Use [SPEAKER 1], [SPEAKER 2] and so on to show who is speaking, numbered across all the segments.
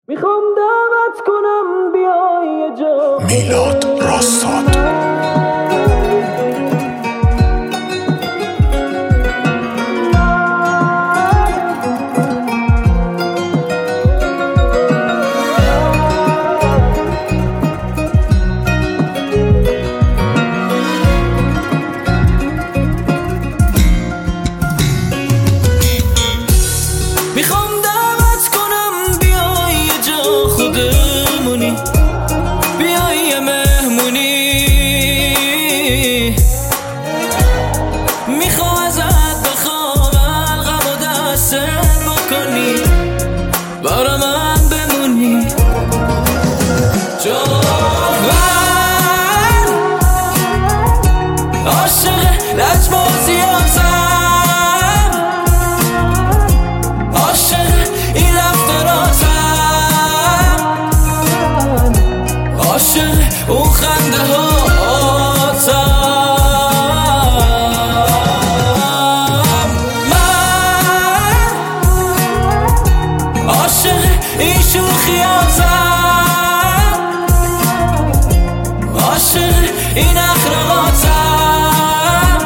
[SPEAKER 1] میخوام دعوت کنم بیای یه جا
[SPEAKER 2] میلاد راستاد.
[SPEAKER 1] میخوام دعوت کنم بیای یه جا خودمونی، بیای یه مهمونی. میخوام ازت بخوام غم و دستت بکنی، برا من بمونی. چون من عاشق لجبازی هستم، عاشق این رفتاراتم، عاشق اون خنده هاتم. من عاشق این شوخیاتم، عاشق این اخلاقاتم،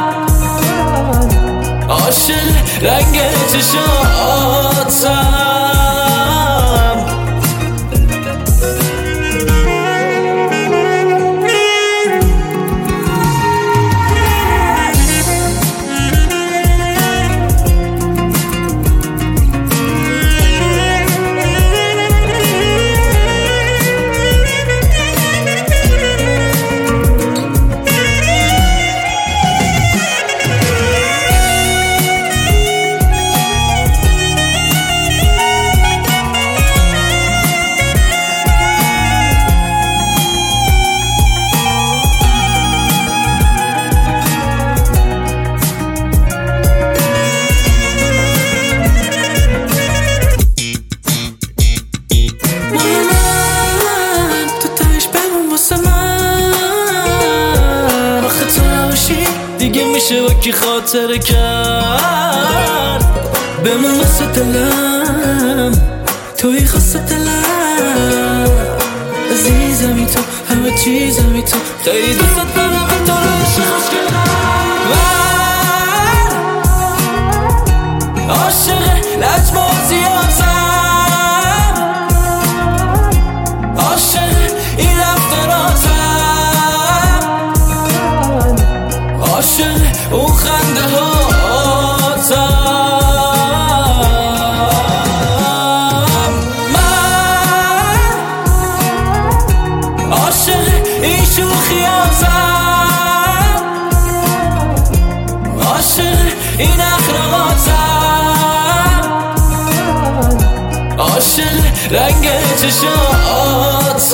[SPEAKER 1] عاشق رنگ چشاتم. دیگه میشه با کی خاطر کرد، بمون واسه دلم، توی خاصه دلم، عزیزمی تو، همه چیزمی تو، خیلی دوست دارم تو رو عشق خوشگلم. من عاشق لجبازیاتم، عاشق این رفتاراتم، عاشق اون خنده هاتم. من عاشق این شوخیاتم، عاشق این اخلاقاتم، عاشق رنگ چشاتم.